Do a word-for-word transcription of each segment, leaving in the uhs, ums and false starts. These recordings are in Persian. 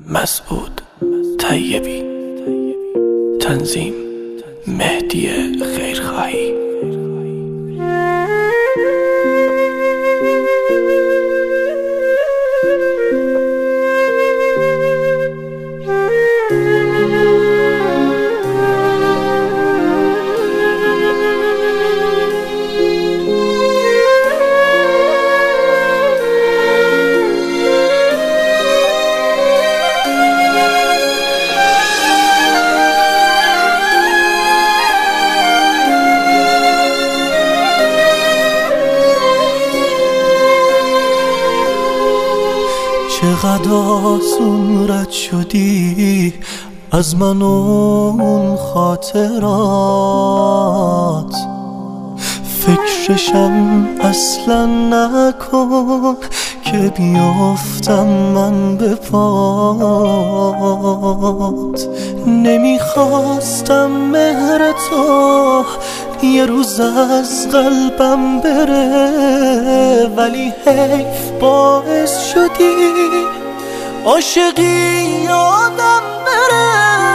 مسعود طیبی. تنظیم مهدی خیرخواهی. چقدر آسون رد شدی از من و اون خاطرات، فکرشم اصلا نکن که بیافتم من به پات. نمیخواستم مهر تو یه روز از قلبم بره، ولی حیف باعث شدی عاشقی یادم بره.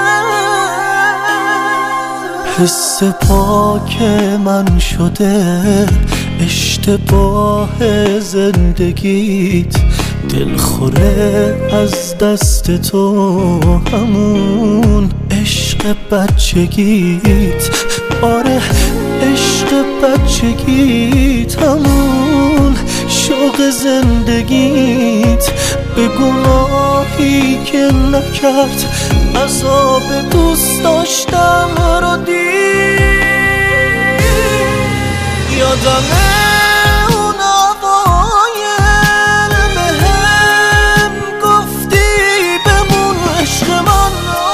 حس پاک من شده اشتباه زندگیت، دلخوره از دست تو همون عشق بچگیت. آره عشق بچگیت، همون شوق زندگیت، به گناهی که نکرد عذاب دوست داشتم رو دید. یادمه اون اوایل بهم گفتی بمون عشق من،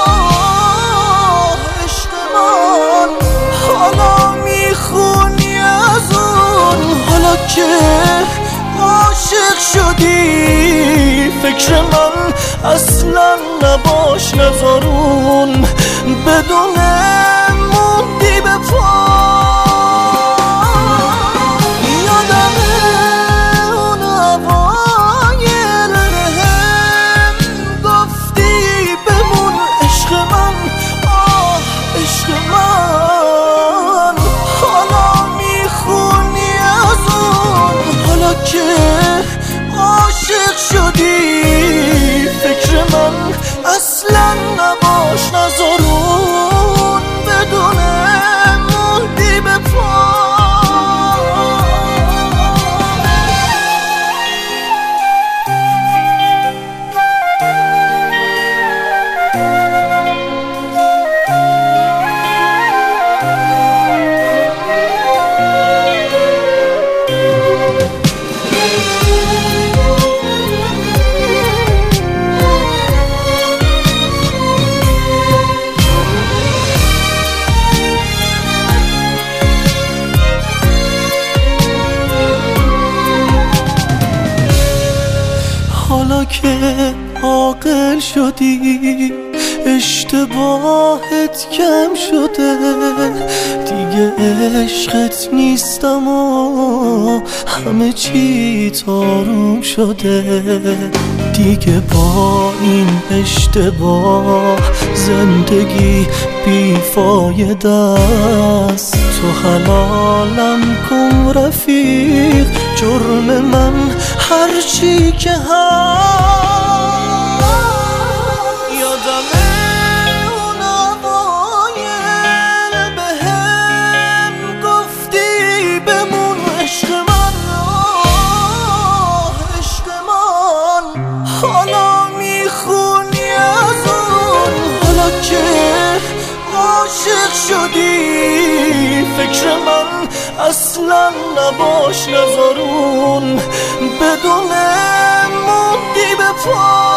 آه عشق من. حالا میخونی از اون، حالا که عاشق شدی فکر من اصلا نباش نذارون، بدونه موندی به پا. یادمه اون اوایل بهم گفتی بمون عشق من، آه عشق من. حالا میخونی از اون، حالا که عاشق شدی فکر من اصلا نباش نذارون، بدونه موندی به پا. حالا که عاقل شدی اشتباهت کم شده، دیگه عشقت نیستم و همه چی آروم شده. دیگه با این اشتباه زندگی بیفایده است. تو حلالم کن رفیق، جرم من هرچی که هست. یادمه اون اوایل بهم گفتی بمون عشق من، آه عشق من. حالا میخونی از اون، حالا که عاشق شدی فکر من اصلا نباش نذارون، بدونه موندی به پا.